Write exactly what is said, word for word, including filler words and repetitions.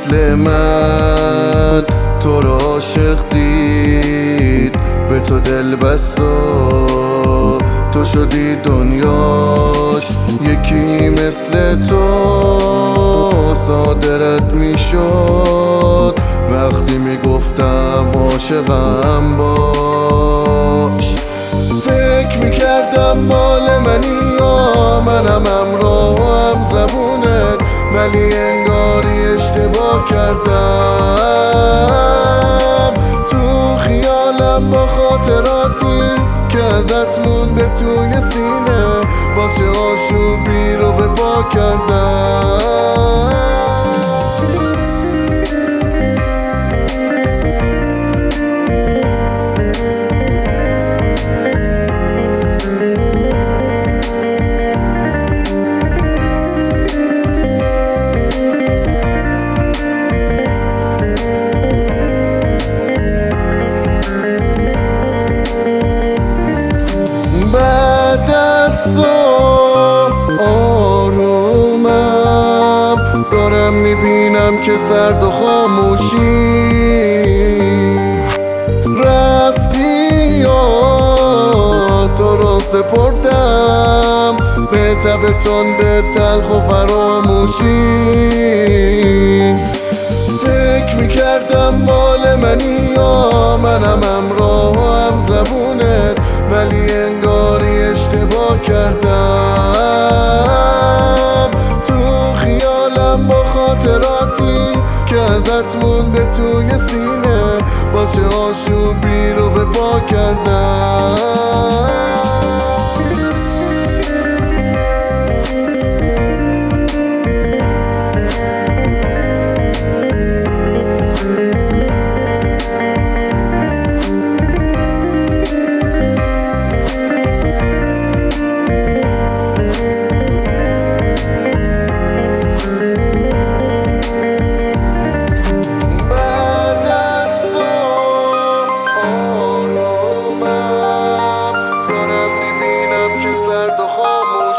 مثل من تو رو عاشق دید، به تو دل بست و تو شدی دنیاش. یکی مثل تو صادرت میشد وقتی میگفتم عاشقم باش. فکر میکردم مال منی یا منم همراهم زبونت، ولی انگاری اشتباه کردم. تو خیالم با خاطراتی که ازت مونده توی سینه، باشه آشوبی رو به پا کردم. بعد از تو آرومم دارم میبینم که سرد و خاموشی رفتی یا تو رو سپردم به تب تند تلخ و فراموشی. فکر میکردم مال منی یا منم همراهم زبونت، ولی انگاری اشتباه کردم. تو خیالم با خاطراتی که ازت مونده توی سینه، باشه آشوبی رو به پا کردم.